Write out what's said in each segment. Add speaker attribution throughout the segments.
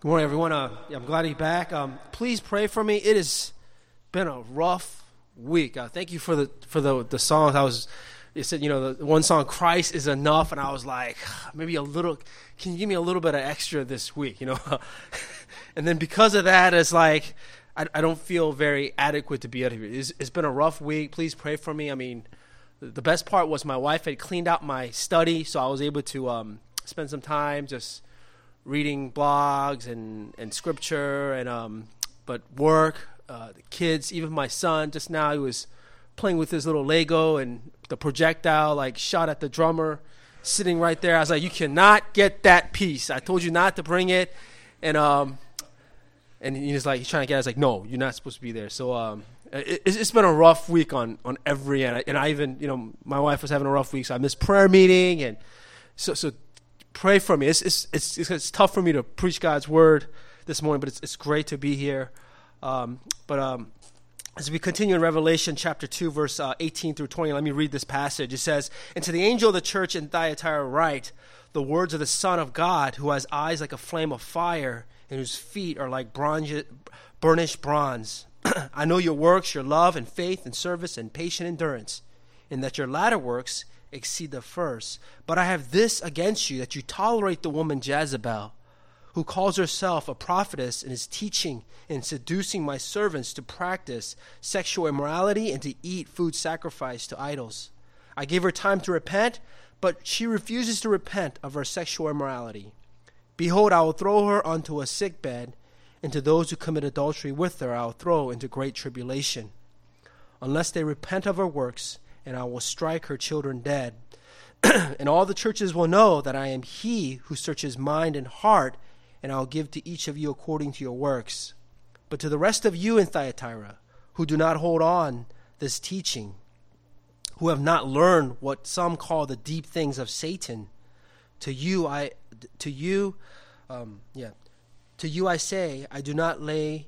Speaker 1: Good morning, everyone. I'm glad to be back. Please pray for me. It has been a rough week. Thank you for the songs. You said, the one song, Christ is Enough, and I was like, maybe a little, can you give me a little bit of extra this week, And then because of that, it's like, I don't feel very adequate to be out here. It's been a rough week. Please pray for me. I mean, the best part was my wife had cleaned out my study, so I was able to spend some time just reading blogs and scripture but work, the kids, even my son just now, he was playing with his little Lego and the projectile shot at the drummer sitting right there. I was like, you cannot get that piece. I told you not to bring it. And he's trying to get it. I was like, no, you're not supposed to be there. So it's been a rough week on every end. And I even, my wife was having a rough week, so I missed prayer meeting. And so pray for me. It's tough for me to preach God's word this morning, but it's great to be here. As we continue in Revelation chapter 2, verse 18 through 20, let me read this passage. It says, "And to the angel of the church in Thyatira write the words of the Son of God, who has eyes like a flame of fire, and whose feet are like burnished bronze. I know your works, your love and faith and service and patient endurance, and that your latter works exceed the first. But I have this against you, that you tolerate the woman Jezebel, who calls herself a prophetess and is teaching and seducing my servants to practice sexual immorality and to eat food sacrificed to idols. I gave her time to repent, but she refuses to repent of her sexual immorality. Behold, I will throw her onto a sick bed, and to those who commit adultery with her I will throw into great tribulation, unless they repent of her works, and I will strike her children dead. And all the churches will know that I am he who searches mind and heart, and I will give to each of you according to your works. But to the rest of you in Thyatira, who do not hold on this teaching, who have not learned what some call the deep things of Satan, to you I say, I do not lay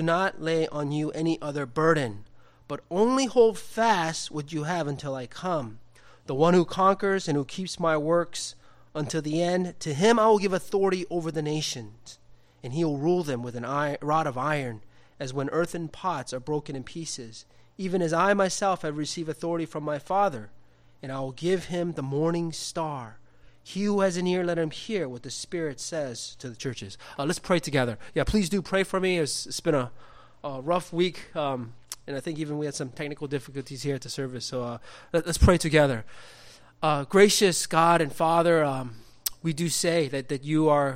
Speaker 1: on you any other burden, but only hold fast what you have until I come. The one who conquers and who keeps my works until the end, to him I will give authority over the nations, and he will rule them with a rod of iron, as when earthen pots are broken in pieces, even as I myself have received authority from my Father, and I will give him the morning star. He who has an ear, let him hear what the Spirit says to the churches." Let's pray together. Yeah, please do pray for me. It's been a rough week, and I think even we had some technical difficulties here at the service. So let's pray together. Gracious God and Father, we do say that you are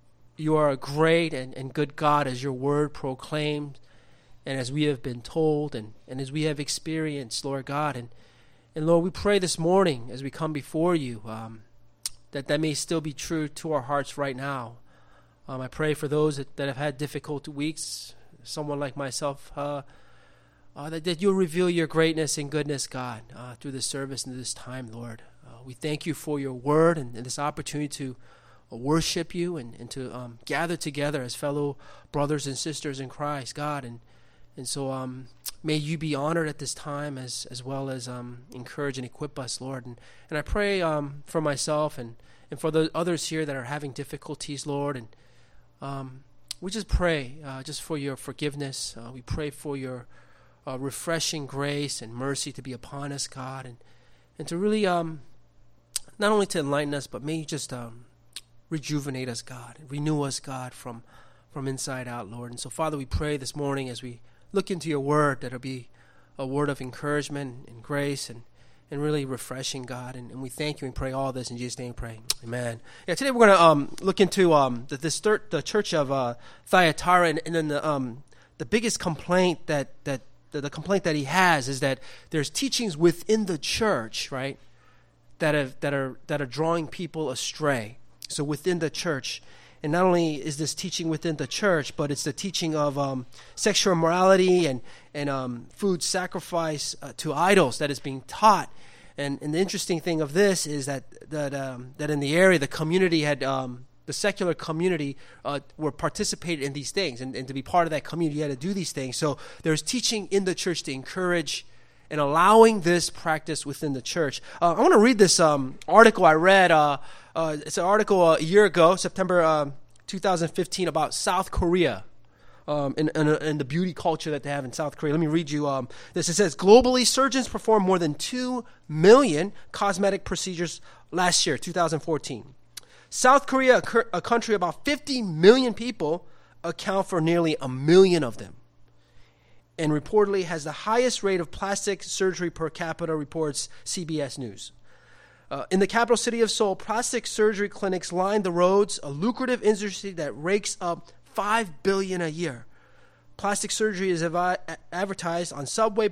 Speaker 1: a great and good God, as your word proclaimed, and as we have been told, and as we have experienced, Lord God. And Lord, we pray this morning as we come before you, that may still be true to our hearts right now. I pray for those that have had difficult weeks, someone like myself, that you'll reveal your greatness and goodness, God, through this service and this time, Lord. We thank you for your word and this opportunity to worship you and to gather together as fellow brothers and sisters in Christ, God. And so may you be honored at this time as well as encourage and equip us, Lord. And I pray for myself and for the others here that are having difficulties, Lord. And we just pray just for your forgiveness. We pray for your refreshing grace and mercy to be upon us, God. And to really not only to enlighten us, but may you just rejuvenate us, God, and renew us, God, from inside out, Lord. And so, Father, we pray this morning as we look into your word, that it'll be a word of encouragement and grace and really refreshing, God. And we thank you and pray all this in Jesus' name. Pray, amen. Yeah, today we're going to look into the church of Thyatira, and then the biggest complaint that the complaint that he has is that there's teachings within the church, right, that are drawing people astray. So within the church. And not only is this teaching within the church, but it's the teaching of sexual immorality and food sacrifice to idols that is being taught. And the interesting thing of this is that in the area, the community had the secular community were participated in these things, and to be part of that community, you had to do these things. So there's teaching in the church to encourage and allowing this practice within the church. I want to read this article I read. It's an article a year ago, September 2015 about South Korea. And the beauty culture that they have in South Korea. Let me read you this. It says, globally, surgeons performed more than 2 million cosmetic procedures last year, 2014. South Korea, a country of about 50 million people, account for nearly 1 million of them, and reportedly has the highest rate of plastic surgery per capita, reports CBS News. In the capital city of Seoul, plastic surgery clinics line the roads, a lucrative industry that rakes up $5 billion a year. Plastic surgery is advertised on subway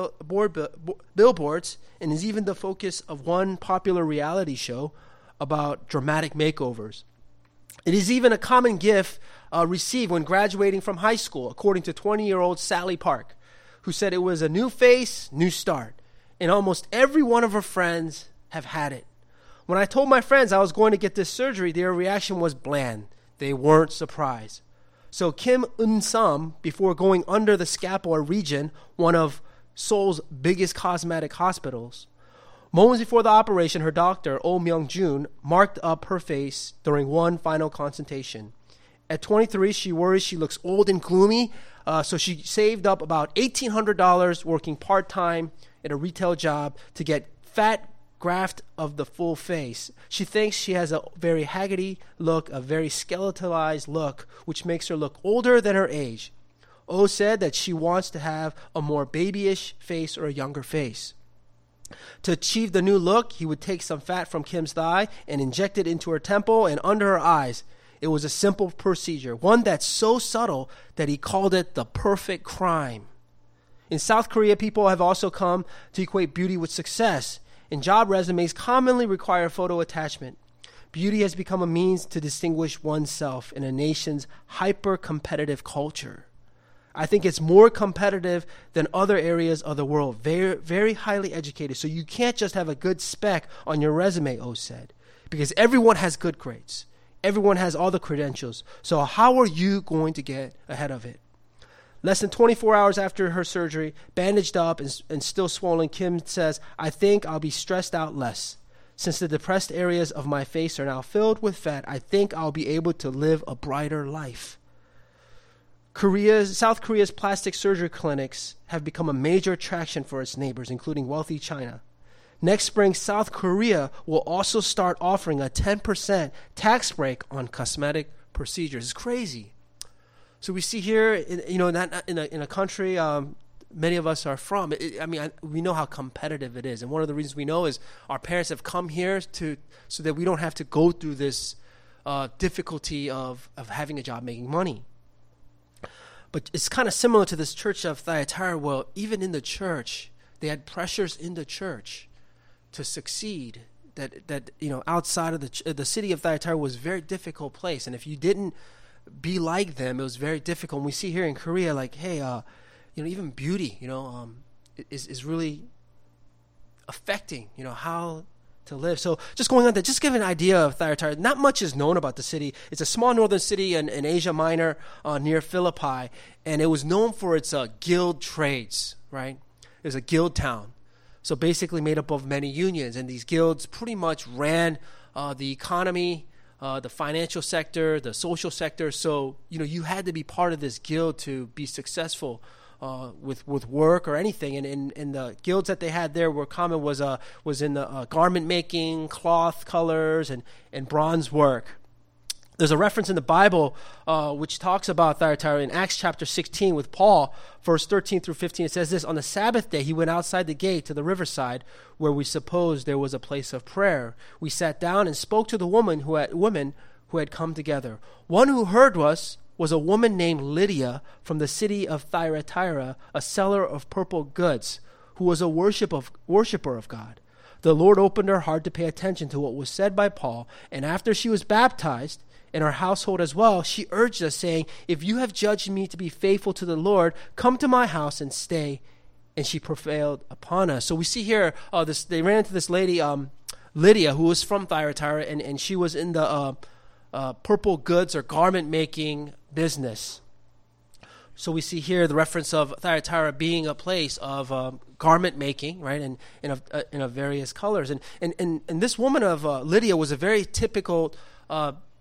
Speaker 1: billboards and is even the focus of one popular reality show about dramatic makeovers. It is even a common gift received when graduating from high school, according to 20-year-old Sally Park, who said it was a new face, new start. And almost every one of her friends have had it. When I told my friends I was going to get this surgery, their reaction was bland. They weren't surprised. So Kim Eun-sam, before going under the scapula region, one of Seoul's biggest cosmetic hospitals, moments before the operation, her doctor, Oh Myung-jun, marked up her face during one final consultation. At 23, she worries she looks old and gloomy, so she saved up about $1,800 working part-time at a retail job to get fat graft of the full face. She thinks she has a very haggardy look, a very skeletalized look, which makes her look older than her age. Oh said that she wants to have a more babyish face or a younger face. To achieve the new look, he would take some fat from Kim's thigh and inject it into her temple and under her eyes. It was a simple procedure, one that's so subtle that he called it the perfect crime. In South Korea, people have also come to equate beauty with success, and job resumes commonly require photo attachment. Beauty has become a means to distinguish oneself in a nation's hyper-competitive culture. I think it's more competitive than other areas of the world, very, very highly educated. So you can't just have a good spec on your resume, O said, because everyone has good grades. Everyone has all the credentials. So how are you going to get ahead of it? Less than 24 hours after her surgery, bandaged up and still swollen, Kim says, I think I'll be stressed out less. Since the depressed areas of my face are now filled with fat, I think I'll be able to live a brighter life. South Korea's plastic surgery clinics have become a major attraction for its neighbors, including wealthy China. Next spring, South Korea will also start offering a 10% tax break on cosmetic procedures. It's crazy. So we see here, in a country many of us are from. We know how competitive it is, and one of the reasons we know is our parents have come here so that we don't have to go through this difficulty of having a job, making money. But it's kind of similar to this church of Thyatira. Well, even in the church, they had pressures in the church to succeed. That outside of the city of Thyatira was a very difficult place, and if you didn't be like them, it was very difficult. And we see here in Korea, like, hey, even beauty, is really affecting, how to live. So just going on there, just give an idea of Thyatira. Not much is known about the city. It's a small northern city in Asia Minor near Philippi, and it was known for its guild trades, right? It was a guild town. So basically made up of many unions, and these guilds pretty much ran the economy, the financial sector, the social sector. So, you had to be part of this guild to be successful with work or anything. And the guilds that they had there were common was in the garment making, cloth colors, and bronze work. There's a reference in the Bible which talks about Thyatira in Acts chapter 16 with Paul, verse 13 through 15. It says this, on the Sabbath day, he went outside the gate to the riverside where we supposed there was a place of prayer. We sat down and spoke to the women who had come together. One who heard us was a woman named Lydia from the city of Thyatira, a seller of purple goods, who was a worshiper of God. The Lord opened her heart to pay attention to what was said by Paul, and after she was baptized, in our household as well, she urged us, saying, if you have judged me to be faithful to the Lord, come to my house and stay. And she prevailed upon us. So we see here, they ran into this lady, Lydia, who was from Thyatira, and she was in the purple goods or garment making business. So we see here the reference of Thyatira being a place of garment making, right, and in various colors. And this woman of Lydia was a very typical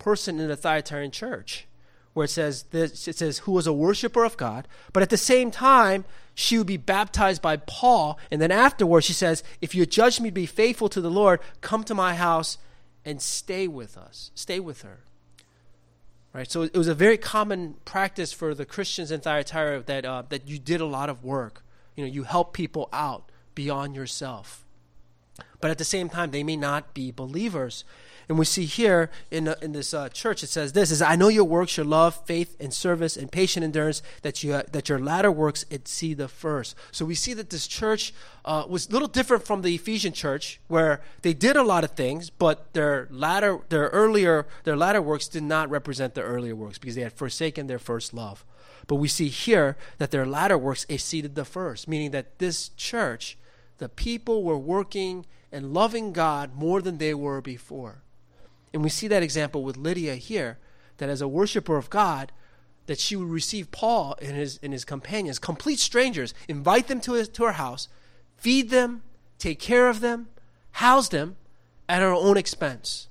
Speaker 1: person in the Thyatira church, where it says who was a worshiper of God, but at the same time, she would be baptized by Paul, and then afterwards she says, if you judge me to be faithful to the Lord, come to my house and stay with us, stay with her. Right? So it was a very common practice for the Christians in Thyatira that you did a lot of work. You help people out beyond yourself. But at the same time, they may not be believers. And we see here in this church, it says this, I know your works, your love, faith, and service, and patient endurance, that your latter works exceed the first. So we see that this church was a little different from the Ephesian church, where they did a lot of things, but their latter works did not represent their earlier works, because they had forsaken their first love. But we see here that their latter works exceeded the first, meaning that this church, the people were working and loving God more than they were before. And we see that example with Lydia here, that as a worshiper of God, that she would receive Paul and his companions, complete strangers, invite them to her house, feed them, take care of them, house them at her own expense.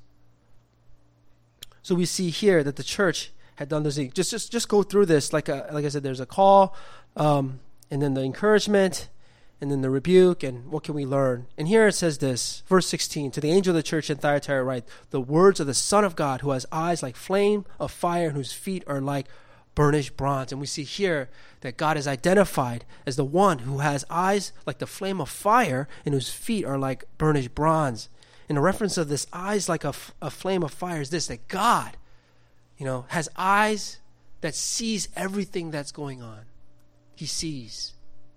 Speaker 1: So we see here that the church had done this. Just go through this. Like I said, there's a call, and then the encouragement, and then the rebuke, and what can we learn? And here it says this, verse 16, to the angel of the church in Thyatira write, the words of the Son of God, who has eyes like flame of fire, and whose feet are like burnished bronze. And we see here that God is identified as the one who has eyes like the flame of fire, and whose feet are like burnished bronze. And the reference of this eyes like a flame of fire is this, that God, has eyes that sees everything that's going on. He sees.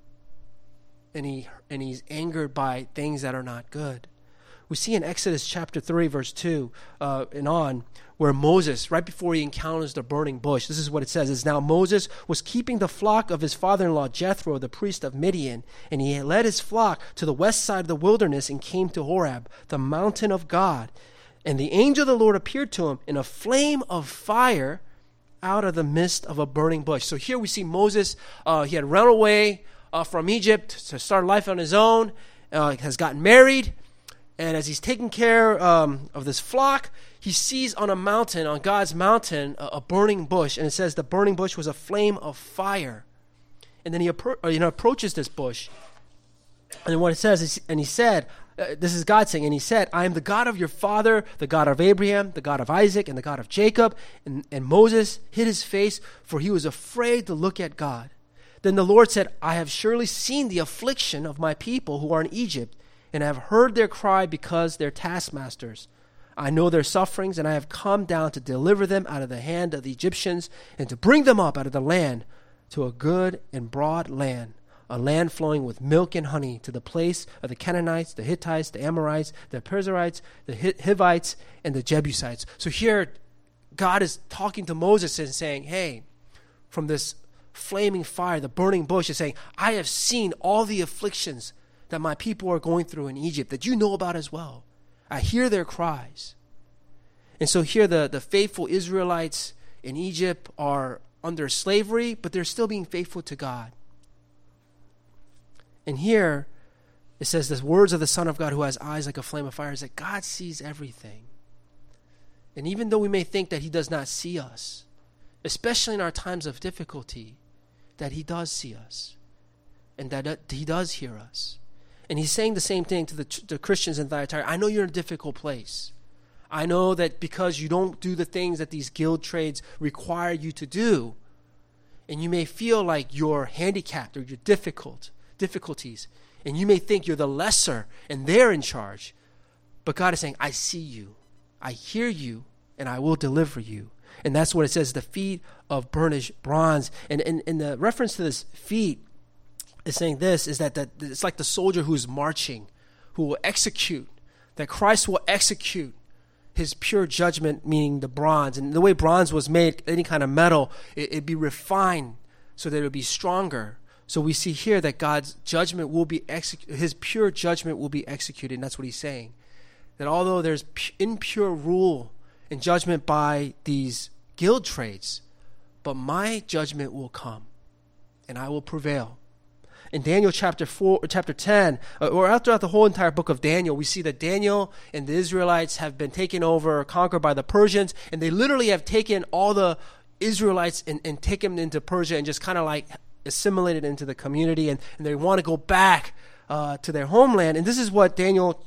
Speaker 1: And he's angered by things that are not good. We see in Exodus chapter 3, verse 2 and on, where Moses, right before he encounters the burning bush, this is what it says, is now Moses was keeping the flock of his father-in-law Jethro, the priest of Midian, and he led his flock to the west side of the wilderness and came to Horeb, the mountain of God. And the angel of the Lord appeared to him in a flame of fire out of the midst of a burning bush. So here we see Moses, he had run away from Egypt to start life on his own, has gotten married, and as he's taking care of this flock, he sees on a mountain, on God's mountain, a burning bush, and it says the burning bush was a flame of fire. And then he approaches this bush, and what it says is, and he said, this is God saying, and he said, I am the God of your father, the God of Abraham, the God of Isaac, and the God of Jacob. And Moses hid his face, for he was afraid to look at God. Then the Lord said, I have surely seen the affliction of my people who are in Egypt, and I have heard their cry because they're taskmasters. I know their sufferings, and I have come down to deliver them out of the hand of the Egyptians, and to bring them up out of the land to a good and broad land, a land flowing with milk and honey, to the place of the Canaanites, the Hittites, the Amorites, the Perizzites, the Hivites, and the Jebusites. So here, God is talking to Moses and saying, hey, from this flaming fire, the burning bush, is saying, I have seen all the afflictions that my people are going through in Egypt that you know about as well. I hear their cries. And so here the faithful Israelites in Egypt are under slavery, but they're still being faithful to God. And here it says the words of the Son of God, who has eyes like a flame of fire, is that God sees everything. And even though we may think that he does not see us, especially in our times of difficulty, that he does see us and that he does hear us. And he's saying the same thing to the Christians in Thyatira. I know you're in a difficult place. I know that because you don't do the things that these guild trades require you to do, and you may feel like you're handicapped or you're difficulties, and you may think you're the lesser and they're in charge. But God is saying, I see you, I hear you, and I will deliver you. And that's what it says, the feet of burnished bronze. And the reference to this feet is saying this, is that it's like the soldier who's marching, who will execute, that Christ will execute his pure judgment, meaning the bronze. And the way bronze was made, any kind of metal, it'd be refined so that it would be stronger. So we see here that God's judgment will be his pure judgment will be executed. And that's what he's saying. That although there's impure rule and judgment by these guild trades, but my judgment will come and I will prevail. in Daniel chapter 10, or throughout the whole entire book of Daniel, we see that Daniel and the Israelites have been taken over or conquered by the Persians, and they literally have taken all the Israelites and taken them into Persia and just kind of like assimilated into the community, and they want to go back to their homeland. And this is what Daniel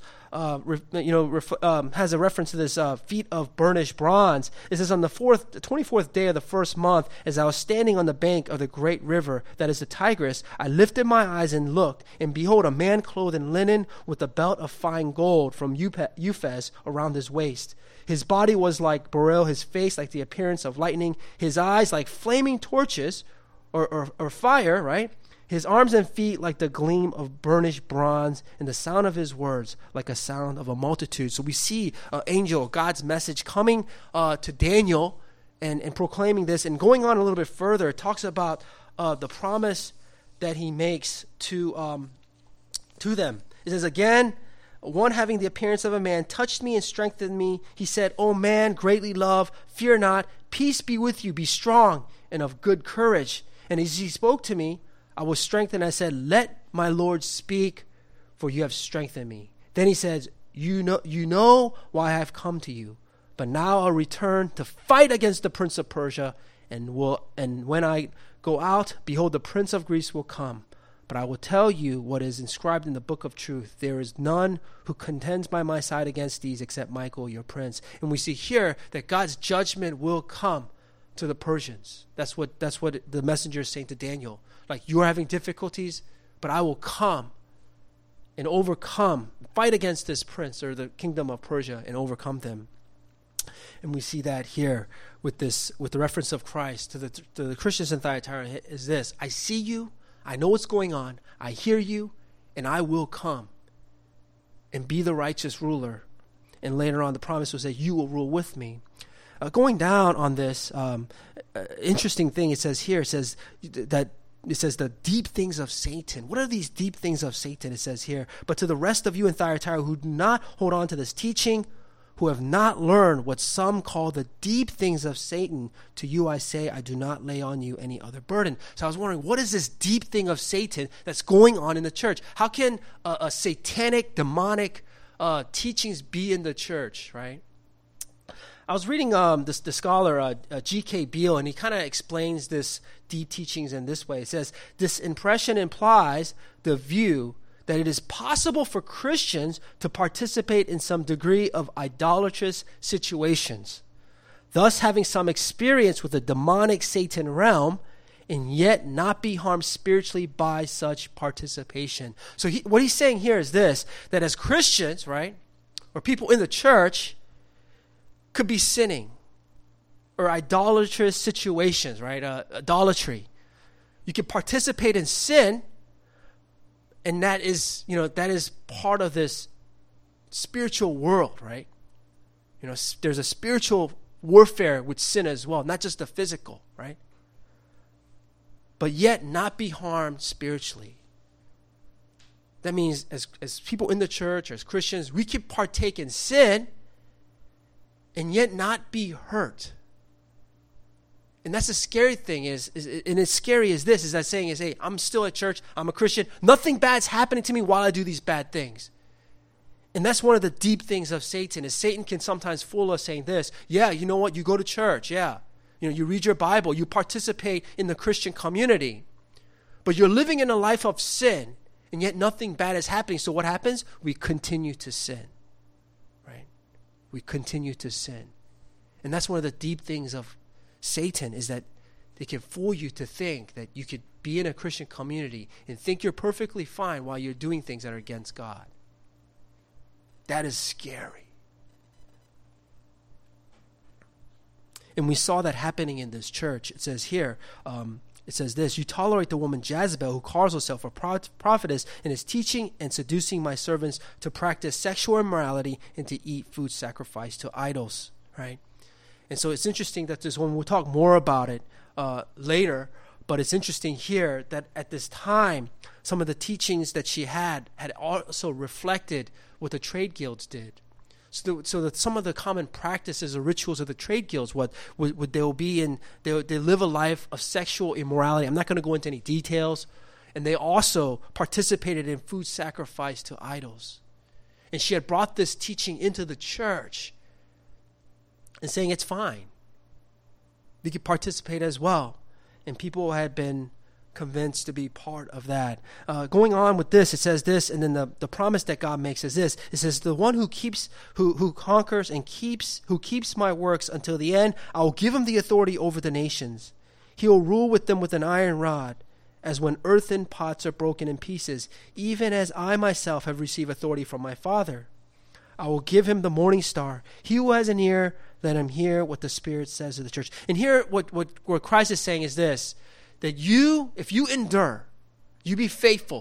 Speaker 1: has a reference to this feet of burnished bronze. It says, on the 24th day of the first month, as I was standing on the bank of the great river, that is the Tigris, I lifted my eyes and looked, and behold, a man clothed in linen with a belt of fine gold from Uphaz around his waist. His body was like beryl, his face like the appearance of lightning, his eyes like flaming torches or fire, right? His arms and feet like the gleam of burnished bronze, and the sound of his words like a sound of a multitude. So we see an angel, God's message, coming to Daniel and proclaiming this. And going on a little bit further, it talks about the promise that he makes to them. It says, again, one having the appearance of a man touched me and strengthened me. He said, O man, greatly loved, fear not. Peace be with you. Be strong and of good courage. And as he spoke to me, I was strengthened. I said, let my Lord speak, for you have strengthened me. Then he says, you know why I have come to you. But now I'll return to fight against the prince of Persia, and when I go out, behold, the prince of Greece will come. But I will tell you what is inscribed in the book of truth. There is none who contends by my side against these except Michael, your prince. And we see here that God's judgment will come to the Persians. That's what the messenger is saying to Daniel. Like, you're having difficulties, but I will come and overcome, fight against this prince or the kingdom of Persia and overcome them. And we see that here with the reference of Christ to the Christians in Thyatira is this: I see you, I know what's going on, I hear you, and I will come and be the righteous ruler. And later on, the promise was that you will rule with me. Going down on this interesting thing, it says here, it says the deep things of Satan. What are these deep things of Satan? It says here, but to the rest of you in Thyatira who do not hold on to this teaching, who have not learned what some call the deep things of Satan, to you I say, I do not lay on you any other burden. So I was wondering, what is this deep thing of Satan that's going on in the church? How can a satanic, demonic teachings be in the church, right? I was reading the scholar G.K. Beale, and he kind of explains this deep teachings in this way. It says, this impression implies the view that it is possible for Christians to participate in some degree of idolatrous situations, thus having some experience with the demonic Satan realm, and yet not be harmed spiritually by such participation. So what he's saying here is this, that as Christians, right, or people in the church, could be sinning or idolatrous situations, right? Idolatry. You can participate in sin, and that is part of this spiritual world, right? There's a spiritual warfare with sin as well, not just the physical, right? But yet not be harmed spiritually. That means as people in the church, or as Christians, we can partake in sin and yet not be hurt. And that's the scary thing and as scary as this, is that saying is, hey, I'm still at church, I'm a Christian, nothing bad's happening to me while I do these bad things. And that's one of the deep things of Satan, is Satan can sometimes fool us saying this, yeah, you know what, you go to church, yeah. You read your Bible, you participate in the Christian community, but you're living in a life of sin, and yet nothing bad is happening. So what happens? We continue to sin. We continue to sin. And that's one of the deep things of Satan, is that they can fool you to think that you could be in a Christian community and think you're perfectly fine while you're doing things that are against God. That is scary. And we saw that happening in this church. It says here, it says this, you tolerate the woman Jezebel, who calls herself a prophetess, and is teaching and seducing my servants to practice sexual immorality and to eat food sacrificed to idols, right? And so it's interesting that this one, we'll talk more about it later, but it's interesting here that at this time, some of the teachings that she had also reflected what the trade guilds did. So that some of the common practices or rituals of the trade guilds, what they will be in, they live a life of sexual immorality. I'm not going to go into any details, and they also participated in food sacrifice to idols. And she had brought this teaching into the church and saying it's fine. We could participate as well. And people had been convinced to be part of that. Going on with this, it says this, and then the promise that God makes is this. It says, the one who conquers and who keeps my works until the end, I will give him the authority over the nations. He will rule with them with an iron rod, as when earthen pots are broken in pieces, even as I myself have received authority from my Father. I will give him the morning star. He who has an ear, let him hear what the Spirit says to the church. And here, what Christ is saying is this, that if you endure, you be faithful,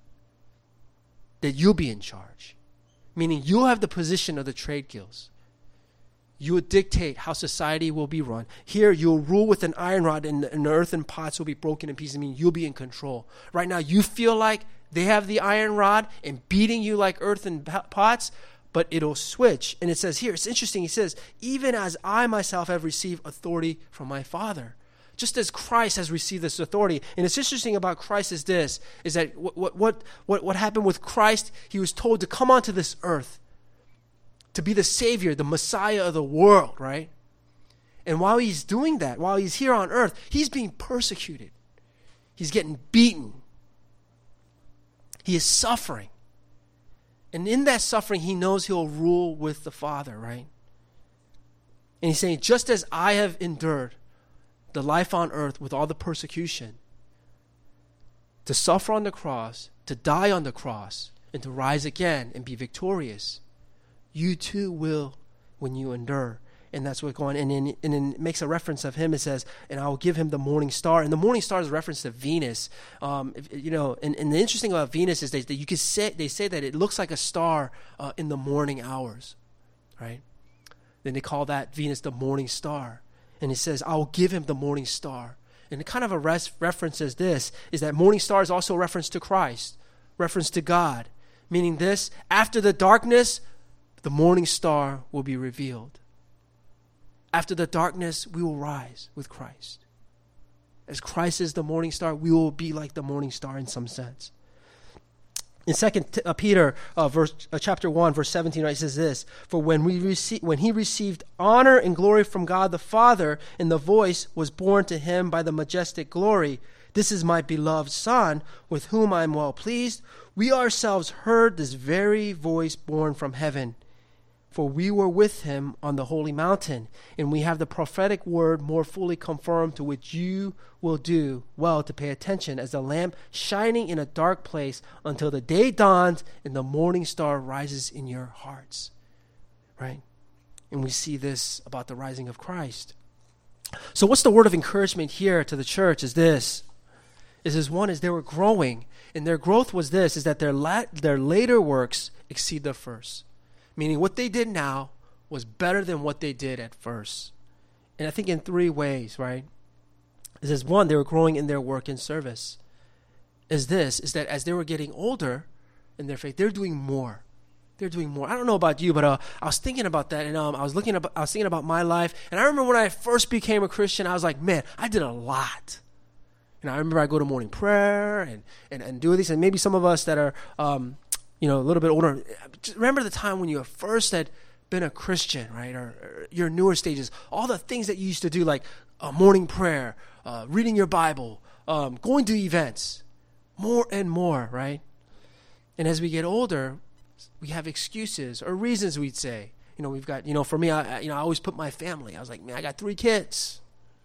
Speaker 1: that you'll be in charge. Meaning you'll have the position of the trade guilds. You will dictate how society will be run. Here, you'll rule with an iron rod, and the earthen pots will be broken in pieces. I mean, you'll be in control. Right now, you feel like they have the iron rod and beating you like earthen pots, but it'll switch. And it says here, it's interesting. He says, even as I myself have received authority from my Father. Just as Christ has received this authority. And it's interesting about Christ is this, is that what happened with Christ, he was told to come onto this earth, to be the Savior, the Messiah of the world, right? And while he's doing that, while he's here on earth, he's being persecuted. He's getting beaten. He is suffering. And in that suffering, he knows he'll rule with the Father, right? And he's saying, just as I have endured the life on earth with all the persecution, to suffer on the cross, to die on the cross, and to rise again and be victorious, you too will when you endure. And that's what's going on. And then it makes a reference of him. It says, and I will give him the morning star. And the morning star is a reference to Venus. And the interesting about Venus is that you could say, they say that it looks like a star in the morning hours, right? Then they call that Venus the morning star. And it says, I will give him the morning star. And it kind of a reference is this, is that morning star is also a reference to Christ, reference to God. Meaning this, after the darkness, the morning star will be revealed. After the darkness, we will rise with Christ. As Christ is the morning star, we will be like the morning star in some sense. In 2 Peter chapter 1, verse 17, it says this, for when he received honor and glory from God the Father, and the voice was borne to him by the majestic glory, this is my beloved Son, with whom I am well pleased. We ourselves heard this very voice borne from heaven. For we were with him on the holy mountain, and we have the prophetic word more fully confirmed, to which you will do well to pay attention as the lamp shining in a dark place until the day dawns and the morning star rises in your hearts. Right? And we see this about the rising of Christ. So what's the word of encouragement here to the church is this. One is they were growing, and their growth was this, is that their later works exceed their first. Meaning what they did now was better than what they did at first. And I think in three ways, right? It says, one, they were growing in their work and service. Is that as they were getting older in their faith, they're doing more. They're doing more. I don't know about you, but I was thinking about that, and I was thinking about my life. And I remember when I first became a Christian, I was like, man, I did a lot. And I remember I go to morning prayer and do these. And maybe some of us that are a little bit older, just remember the time when you first had been a Christian, right? Or your newer stages, all the things that you used to do, like morning prayer, reading your Bible, going to events, more and more, right? And as we get older, we have excuses or reasons we'd say. We've got, for me, I always put my family. I was like, man, I got 3 kids,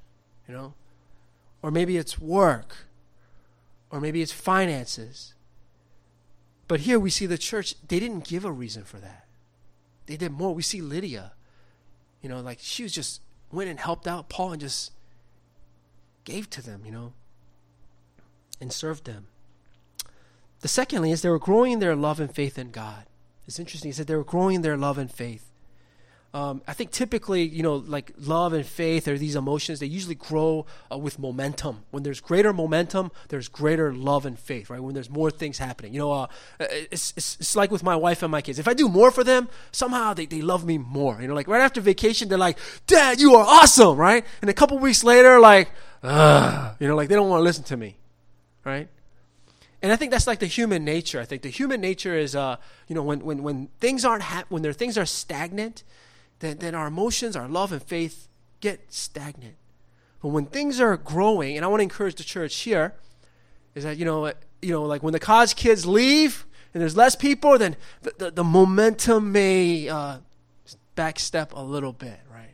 Speaker 1: Or maybe it's work, or maybe it's finances. But here we see the church, they didn't give a reason for that. They did more. We see Lydia, she was just went and helped out Paul and just gave to them, and served them. The secondly is they were growing in their love and faith in God. It's interesting. He said they were growing in their love and faith. I think typically, like love and faith or these emotions, they usually grow with momentum. When there's greater momentum, there's greater love and faith, right? When there's more things happening. It's like with my wife and my kids. If I do more for them, somehow they love me more. Like right after vacation, they're like, Dad, you are awesome, right? And a couple weeks later, like they don't want to listen to me, right? And I think that's like the human nature. I think the human nature is, when things aren't when things are stagnant, then our emotions, our love and faith get stagnant. But when things are growing, and I want to encourage the church here, is that like when the college kids leave and there's less people, then the momentum may backstep a little bit, right?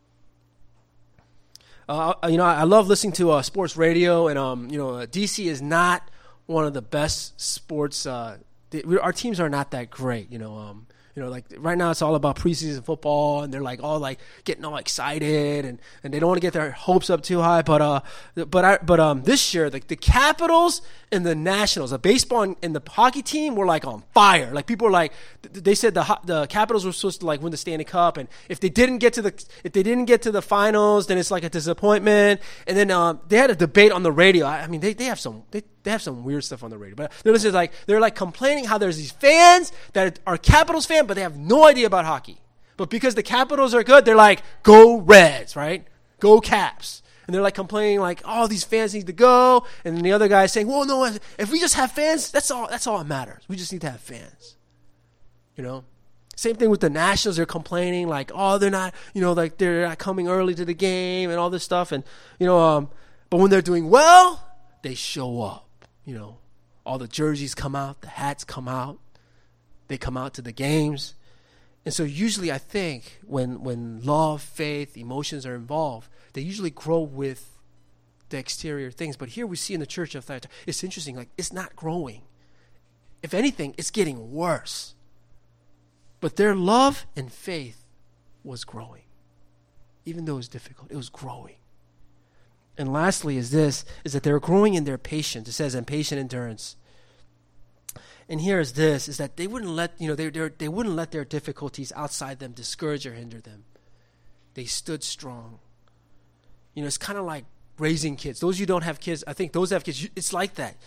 Speaker 1: I love listening to sports radio, and DC is not one of the best sports. Our teams are not that great, like right now it's all about preseason football, and they're like all like getting all excited, and they don't want to get their hopes up too high. But this year the Capitals and the Nationals, the baseball and the hockey team were like on fire. Like people were like, they said the Capitals were supposed to like win the Stanley Cup, and if they didn't get to the finals, then it's like a disappointment. And then they had a debate on the radio. I mean, they have some weird stuff on the radio, but they're like complaining how there's these fans that are Capitals fans, but they have no idea about hockey. But because the Capitals are good, they're like, go Reds, right? Go Caps. And they're like complaining like, oh, these fans need to go. And then the other guy is saying, well, no, if we just have fans, that's all that matters. We just need to have fans. Same thing with the Nationals. They're complaining like, oh, they're not, like they're not coming early to the game and all this stuff. And, but when they're doing well, they show up. All the jerseys come out, the hats come out, they come out to the games. And so usually I think when love, faith, emotions are involved, they usually grow with the exterior things. But here we see in the church of Thyatira, it's interesting, like it's not growing. If anything, it's getting worse. But their love and faith was growing. Even though it was difficult, it was growing. And lastly is that they're growing in their patience. It says, and patient endurance. And here is this, is that they wouldn't let, they wouldn't let their difficulties outside them discourage or hinder them. They stood strong. It's kind of like raising kids. Those of you who don't have kids, I think those that have kids, it's like that.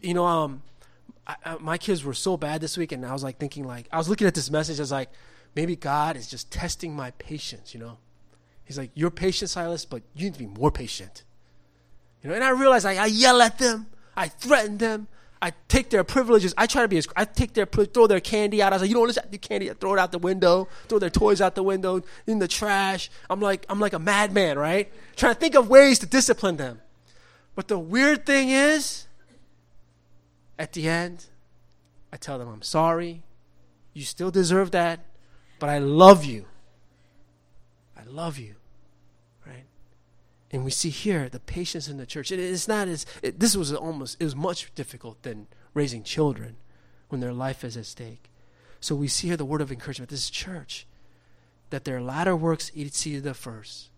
Speaker 1: My kids were so bad this week, and I was like thinking like, I was looking at this message, I was like, maybe God is just testing my patience, He's like, you're patient, Silas, but you need to be more patient. And I realized I yell at them. I threaten them. I take their privileges. I throw their candy out. I was like, you don't listen to the candy. I throw it out the window, throw their toys out the window, in the trash. I'm like a madman, right? Trying to think of ways to discipline them. But the weird thing is, at the end, I tell them, I'm sorry. You still deserve that, but I love you. I love you. And we see here the patience in the church. It was much difficult than raising children when their life is at stake. So we see here the word of encouragement. This church, that their latter works exceeded the first.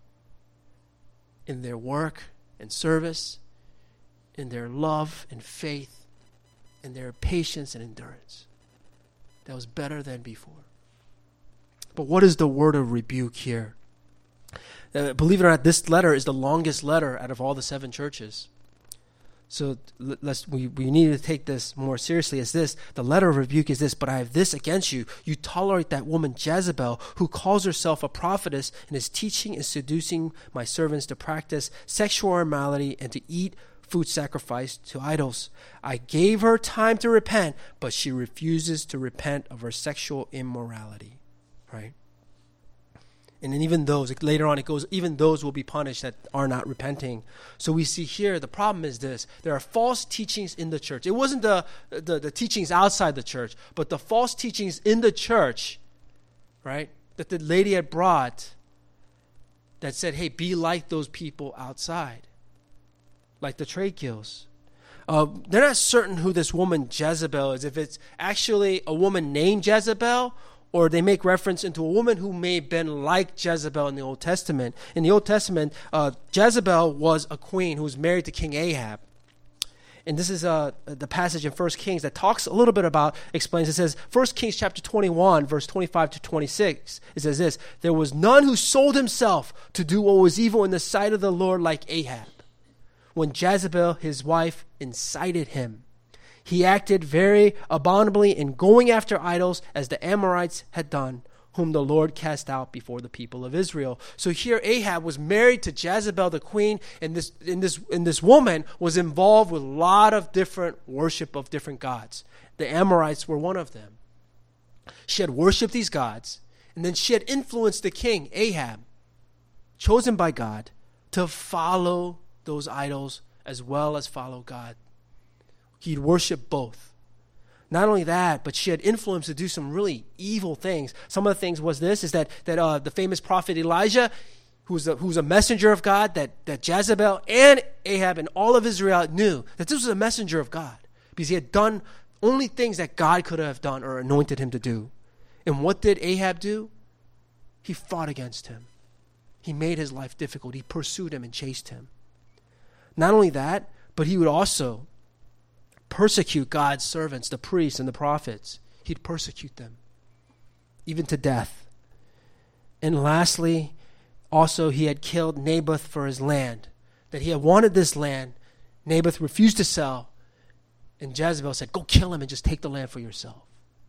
Speaker 1: In their work and service, in their love and faith, in their patience and endurance. That was better than before. But what is the word of rebuke here? Believe it or not, this letter is the longest letter out of all the 7 churches. So we need to take this more seriously as this. The letter of rebuke is this, but I have this against you. You tolerate that woman Jezebel, who calls herself a prophetess and is teaching and seducing my servants to practice sexual immorality and to eat food sacrificed to idols. I gave her time to repent, but she refuses to repent of her sexual immorality. Right? And then even those, later on it goes, even those will be punished that are not repenting. So we see here, the problem is this. There are false teachings in the church. It wasn't the teachings outside the church, but the false teachings in the church, right, that the lady had brought that said, hey, be like those people outside, like the trade guilds. They're not certain who this woman Jezebel is, if it's actually a woman named Jezebel, or they make reference into a woman who may have been like Jezebel in the Old Testament. In the Old Testament, Jezebel was a queen who was married to King Ahab. And this is the passage in 1 Kings that talks a little bit about, explains. It says, 1 Kings chapter 21, verse 25 to 26. It says this, there was none who sold himself to do what was evil in the sight of the Lord like Ahab, when Jezebel, his wife, incited him. He acted very abominably in going after idols as the Amorites had done, whom the Lord cast out before the people of Israel. So here Ahab was married to Jezebel the queen, and this woman was involved with a lot of different worship of different gods. The Amorites were one of them. She had worshipped these gods, and then she had influenced the king, Ahab, chosen by God, to follow those idols as well as follow God. He'd worship both. Not only that, but she had influence to do some really evil things. Some of the things was this, is that the famous prophet Elijah, who's a messenger of God, that Jezebel and Ahab and all of Israel knew that this was a messenger of God, because he had done only things that God could have done or anointed him to do. And what did Ahab do? He fought against him. He made his life difficult. He pursued him and chased him. Not only that, but he would also persecute God's servants, the priests and the prophets. He'd persecute them, even to death. And lastly, also he had killed Naboth for his land, that he had wanted this land. Naboth refused to sell, and Jezebel said, go kill him and just take the land for yourself.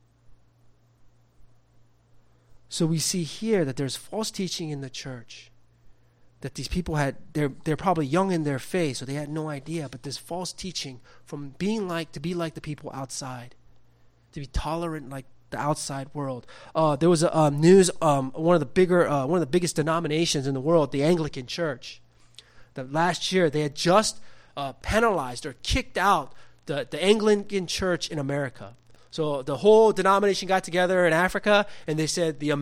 Speaker 1: So we see here that there's false teaching in the church, that these people they're probably young in their faith, so they had no idea, but this false teaching from to be like the people outside, to be tolerant like the outside world. There was a news, one of the biggest denominations in the world, the Anglican Church, that last year they had just penalized or kicked out the Anglican Church in America. So the whole denomination got together in Africa, and they said the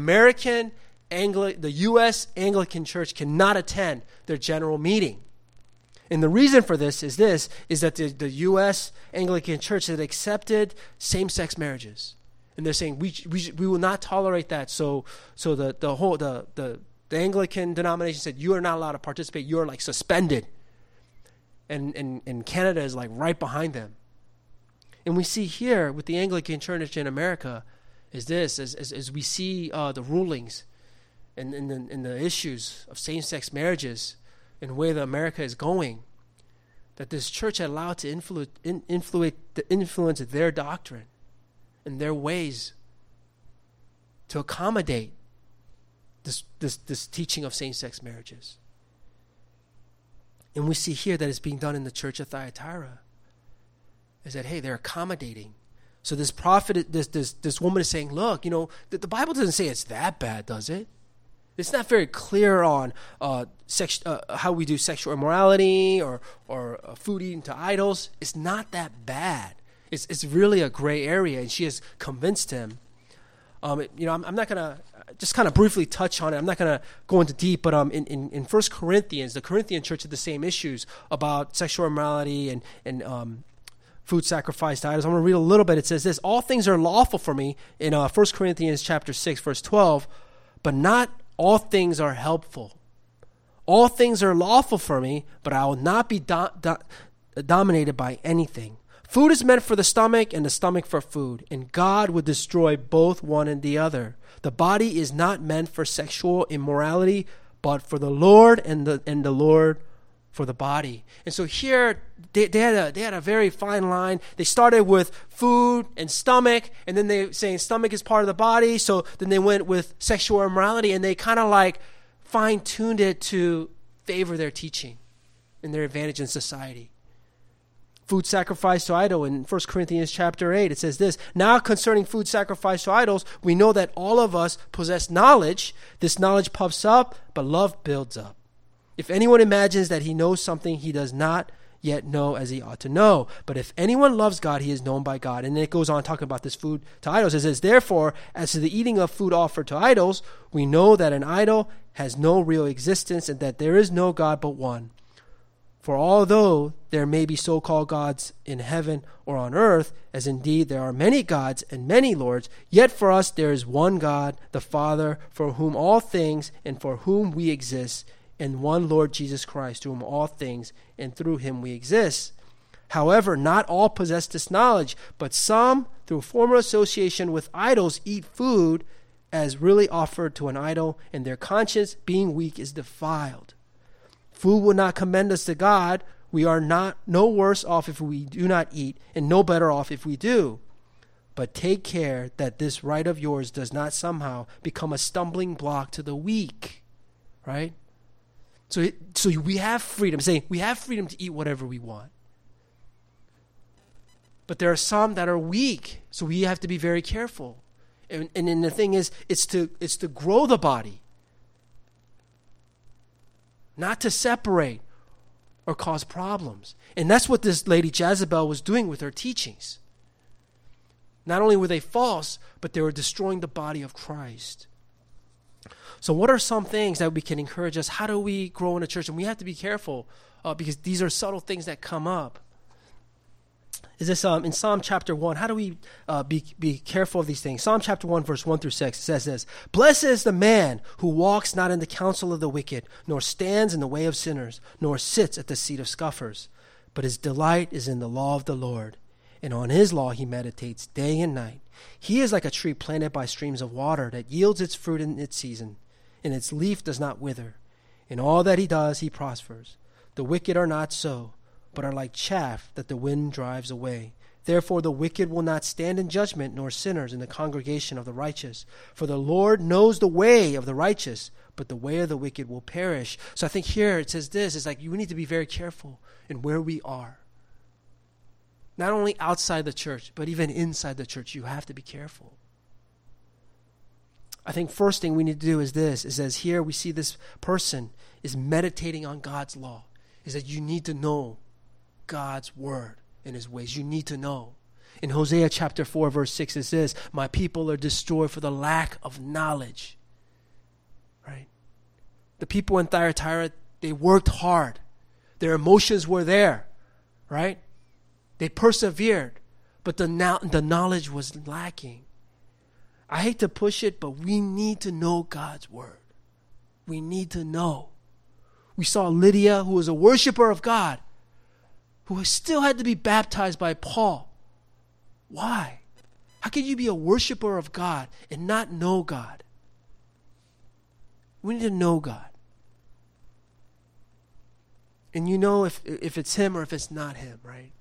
Speaker 1: U.S. Anglican Church cannot attend their general meeting. And the reason for this is that the U.S. Anglican Church had accepted same-sex marriages. And they're saying, we will not tolerate that. So the Anglican denomination said, you are not allowed to participate. You are like suspended. And Canada is like right behind them. And we see here with the Anglican Church in America is this, as we see the rulings and the issues of same-sex marriages and where America is going, that this church had allowed to influence their doctrine and their ways to accommodate this teaching of same-sex marriages. And we see here that it's being done in the church of Thyatira. Is that, hey, they're accommodating. So this prophet, this woman is saying, look, the Bible doesn't say it's that bad, does it? It's not very clear on how we do sexual immorality or food eating to idols. It's not that bad. It's really a gray area, and she has convinced him. I'm not going to just kind of briefly touch on it. I'm not going to go into deep, but in 1 Corinthians, the Corinthian church had the same issues about sexual immorality and food sacrificed to idols. I'm going to read a little bit. It says this: all things are lawful for me, in 1 Corinthians chapter 6, verse 12, but not all things are helpful. All things are lawful for me, but I will not be dominated by anything. Food is meant for the stomach, and the stomach for food, and God would destroy both one and the other. The body is not meant for sexual immorality, but for the Lord, and the Lord for the body. And so here they had a very fine line. They started with food and stomach, and then they saying stomach is part of the body. So then they went with sexual immorality, and they kind of like fine-tuned it to favor their teaching and their advantage in society. Food sacrificed to idol in 1 Corinthians chapter 8, it says this: now concerning food sacrificed to idols, we know that all of us possess knowledge. This knowledge puffs up, but love builds up. If anyone imagines that he knows something, he does not yet know as he ought to know. But if anyone loves God, he is known by God. And then it goes on talking about this food to idols. It says, therefore, as to the eating of food offered to idols, we know that an idol has no real existence and that there is no God but one. For although there may be so-called gods in heaven or on earth, as indeed there are many gods and many lords, yet for us there is one God, the Father, for whom all things and for whom we exist, and one Lord Jesus Christ, to whom all things and through him we exist. However, not all possess this knowledge, but some, through former association with idols, eat food as really offered to an idol, and their conscience, being weak, is defiled. Food will not commend us to God. We are no worse off if we do not eat, and no better off if we do. But take care that this right of yours does not somehow become a stumbling block to the weak. Right? So we have freedom. Saying we have freedom to eat whatever we want. But there are some that are weak. So we have to be very careful. And then the thing is, it's to grow the body. Not to separate or cause problems. And that's what this lady Jezebel was doing with her teachings. Not only were they false, but they were destroying the body of Christ. So what are some things that we can encourage us? How do we grow in a church? And we have to be careful because these are subtle things that come up. Is this in Psalm chapter 1? How do we be careful of these things? Psalm chapter 1, verse 1 through 6 says this: Blessed is the man who walks not in the counsel of the wicked, nor stands in the way of sinners, nor sits at the seat of scoffers. But his delight is in the law of the Lord, and on his law he meditates day and night. He is like a tree planted by streams of water that yields its fruit in its season, and its leaf does not wither. In all that he does, he prospers. The wicked are not so, but are like chaff that the wind drives away. Therefore the wicked will not stand in judgment, nor sinners in the congregation of the righteous. For the Lord knows the way of the righteous, but the way of the wicked will perish. So I think here it says this, it's like you need to be very careful in where we are. Not only outside the church, but even inside the church, you have to be careful. I think first thing we need to do is this. It says here we see this person is meditating on God's law. Is that you need to know God's word and his ways. You need to know. In Hosea chapter 4, verse 6, it says, my people are destroyed for the lack of knowledge. Right? The people in Thyatira, they worked hard. Their emotions were there. Right? They persevered. But the knowledge was lacking. I hate to push it, but we need to know God's word. We need to know. We saw Lydia, who was a worshiper of God, who still had to be baptized by Paul. Why? How can you be a worshiper of God and not know God? We need to know God. And you know if it's him or if it's not him, right?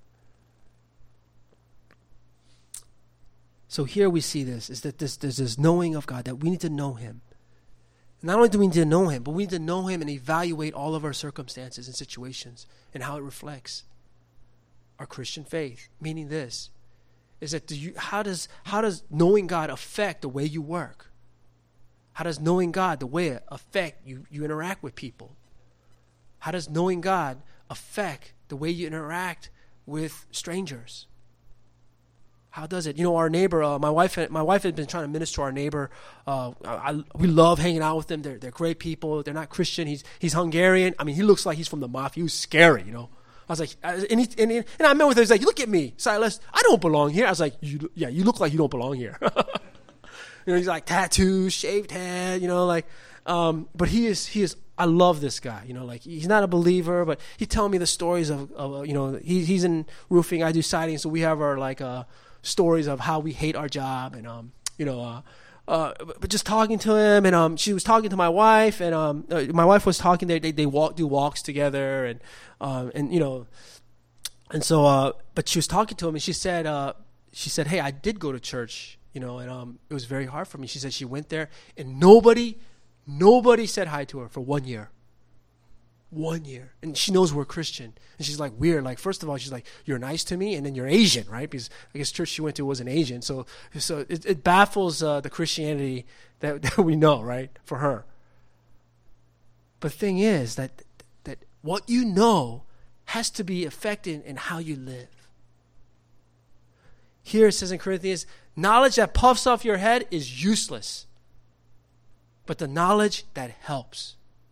Speaker 1: So here we see this, is that there's this knowing of God, that we need to know him. Not only do we need to know him, but we need to know him and evaluate all of our circumstances and situations and how it reflects our Christian faith. Meaning this, is that how does knowing God affect the way you work? How does knowing God, the way it affect you interact with people? How does knowing God affect the way you interact with strangers? How does it? You know, our neighbor, my wife had been trying to minister to our neighbor. We love hanging out with them. They're great people. They're not Christian. He's Hungarian. I mean, he looks like he's from the mafia. He was scary, you know. I was like, and I met with him. He's like, look at me, Silas. I don't belong here. I was like, you look like you don't belong here. You know, he's like tattoos, shaved head, you know, like, but he is. I love this guy, you know, like he's not a believer, but he telling me the stories of you know, he's in roofing. I do siding, so we have our like stories of how we hate our job, and you know, but just talking to him, and she was talking to my wife, and my wife was talking. They do walks together, and you know, and so but she was talking to him, and she said, hey, I did go to church, you know, and it was very hard for me. She said she went there, and nobody said hi to her for 1 year. 1 year. And she knows we're Christian. And she's like, weird. Like, first of all, she's like, you're nice to me, and then you're Asian, right? Because I guess church she went to was an Asian. So it baffles the Christianity that we know, right, for her. But the thing is that what you know has to be affected in how you live. Here it says in Corinthians, knowledge that puffs off your head is useless, but the knowledge that helps.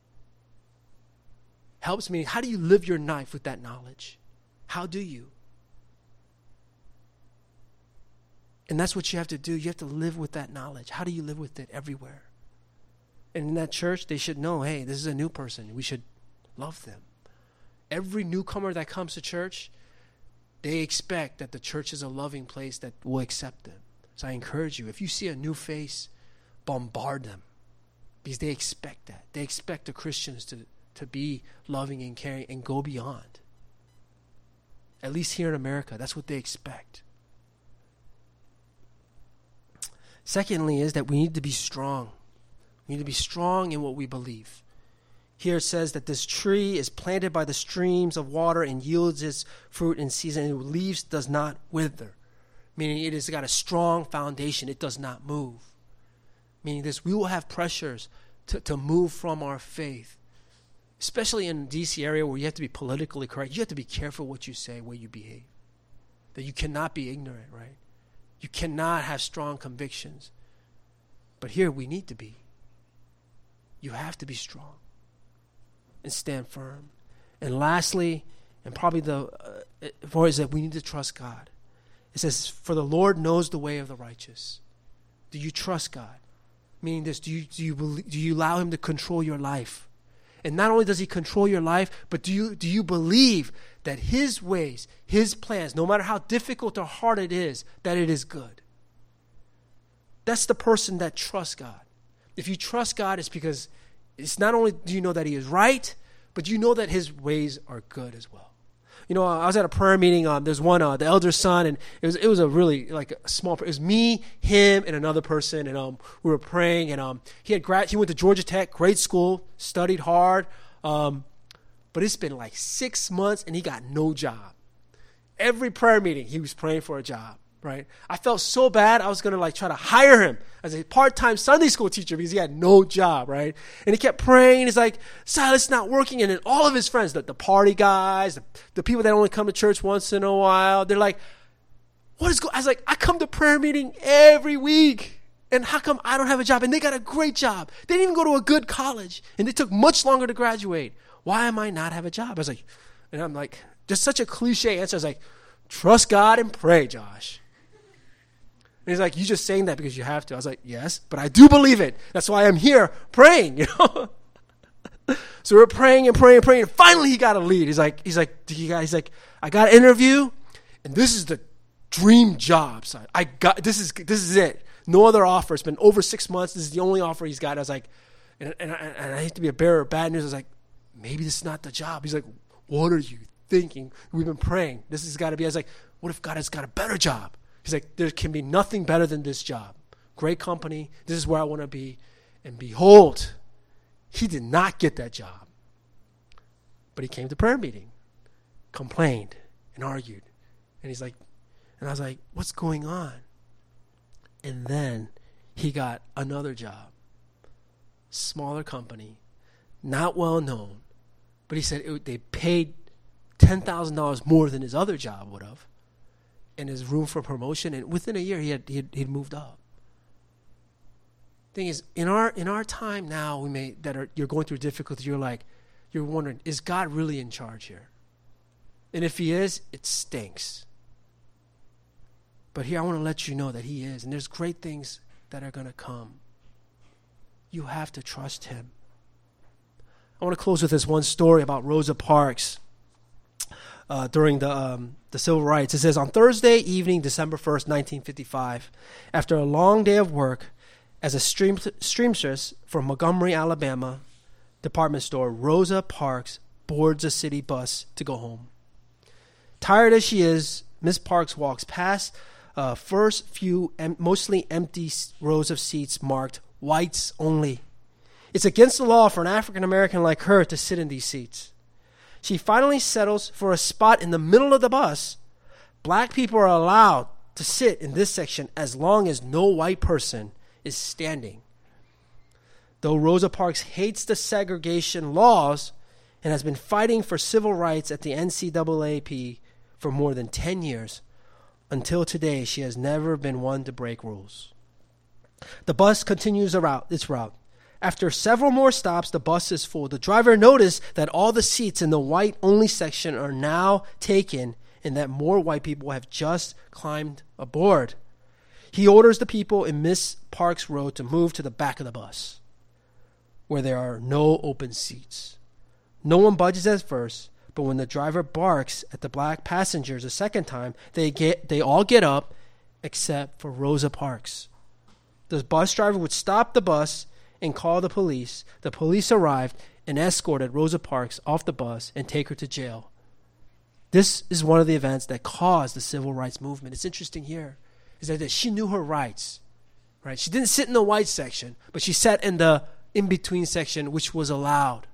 Speaker 1: Helps meaning, how do you live your life with that knowledge? How do you? And that's what you have to do. You have to live with that knowledge. How do you live with it everywhere? And in that church, they should know, hey, this is a new person. We should love them. Every newcomer that comes to church, they expect that the church is a loving place that will accept them. So I encourage you, if you see a new face, bombard them. Because they expect that. They expect the Christians to be loving and caring and go beyond. At least here in America, that's what they expect. Secondly is that we need to be strong. We need to be strong in what we believe. Here it says that this tree is planted by the streams of water and yields its fruit in season, and its leaves does not wither. Meaning it has got a strong foundation. It does not move. Meaning this, we will have pressures to move from our faith. Especially in DC area where you have to be politically correct. You have to be careful what you say, what you behave. That you cannot be ignorant, right? You cannot have strong convictions. But here we need to be. You have to be strong and stand firm. And lastly, and probably is that we need to trust God. It says, for the Lord knows the way of the righteous. Do you trust God? Meaning this, do you allow him to control your life? And not only does he control your life, but do you believe that his ways, his plans, no matter how difficult or hard it is, that it is good? That's the person that trusts God. If you trust God, it's because it's not only do you know that he is right, but you know that his ways are good as well. You know, I was at a prayer meeting. There's one, the elder son, and it was a really like a small. It was me, him, and another person, and we were praying. And he went to Georgia Tech, great school, studied hard, but it's been like 6 months, and he got no job. Every prayer meeting, he was praying for a job. Right? I felt so bad. I was going to like try to hire him as a part-time Sunday school teacher because he had no job, right? And he kept praying. He's like, Silas, it's not working. And then all of his friends, the party guys, the people that only come to church once in a while, they're like, I was like, I come to prayer meeting every week. And how come I don't have a job? And they got a great job. They didn't even go to a good college. And they took much longer to graduate. Why am I not have a job? I was like, and I'm like, just such a cliche answer. I was like, trust God and pray, Josh. And he's like, you just saying that because you have to. I was like, yes, but I do believe it. That's why I'm here praying, you know. So we're praying and praying and praying. And finally he got a lead. He's like, I got an interview, and this is the dream job. So this is it. No other offer. It's been over 6 months. This is the only offer he's got. I was like, and I hate to be a bearer of bad news. I was like, maybe this is not the job. He's like, what are you thinking? We've been praying. This has got to be. I was like, what if God has got a better job? He's like, there can be nothing better than this job. Great company. This is where I want to be. And behold, he did not get that job. But he came to prayer meeting, complained, and argued. And he's like, and I was like, what's going on? And then he got another job. Smaller company, not well known. But he said they paid $10,000 more than his other job would have. And his room for promotion, and within a year he'd moved up. Thing is, in our time now, you're going through difficulty. You're wondering, is God really in charge here? And if he is, it stinks. But here I want to let you know that he is, and there's great things that are going to come. You have to trust him. I want to close with this one story about Rosa Parks. During the civil rights. It says, on Thursday evening, December 1st, 1955, after a long day of work as a seamstress for Montgomery, Alabama department store, Rosa Parks boards a city bus to go home. Tired as she is, Miss Parks walks past first few mostly empty rows of seats marked whites only. It's against the law for an African American like her to sit in these seats. She finally settles for a spot in the middle of the bus. Black people are allowed to sit in this section as long as no white person is standing. Though Rosa Parks hates the segregation laws and has been fighting for civil rights at the NCAAP for more than 10 years, until today she has never been one to break rules. The bus continues its route. After several more stops, the bus is full. The driver noticed that all the seats in the white-only section are now taken and that more white people have just climbed aboard. He orders the people in Miss Parks' row to move to the back of the bus, where there are no open seats. No one budges at first, but when the driver barks at the black passengers a second time, they all get up except for Rosa Parks. The bus driver would stop the bus and call the police. The police arrived and escorted Rosa Parks off the bus and take her to jail. This is one of the events that caused the civil rights movement. It's interesting here is that she knew her rights, Right? She didn't sit in the white section, but she sat in the in-between section, which was allowed.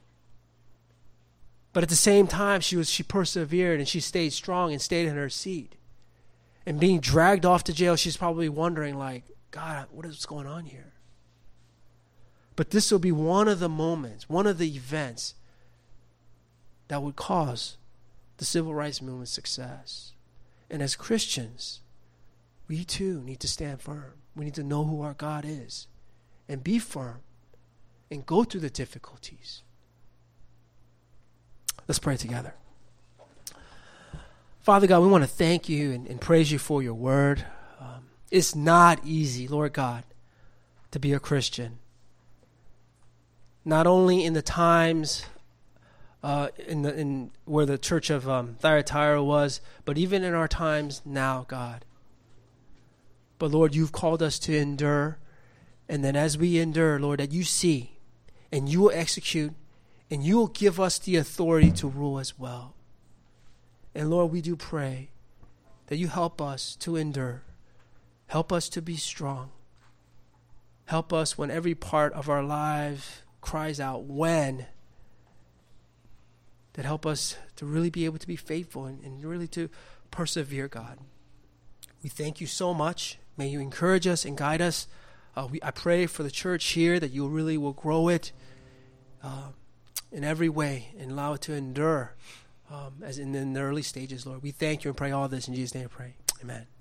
Speaker 1: But at the same time, she persevered and she stayed strong and stayed in her seat. And being dragged off to jail, she's probably wondering, like, God, what is going on here? But this will be one of the moments, one of the events that would cause the civil rights movement's success. And as Christians, we too need to stand firm. We need to know who our God is and be firm and go through the difficulties. Let's pray together. Father God, we want to thank you and praise you for your word. It's not easy, Lord God, to be a Christian. Not only in the times in where the church of Thyatira was, but even in our times now, God. But Lord, you've called us to endure. And then as we endure, Lord, that you see and you will execute and you will give us the authority to rule as well. And Lord, we do pray that you help us to endure. Help us to be strong. Help us when every part of our life cries out, when. That help us to really be able to be faithful and really to persevere, God. We thank you so much. May you encourage us and guide us. I pray for the church here that you really will grow it in every way and allow it to endure as in the early stages, Lord. We thank you and pray all this in Jesus' name I pray. Amen.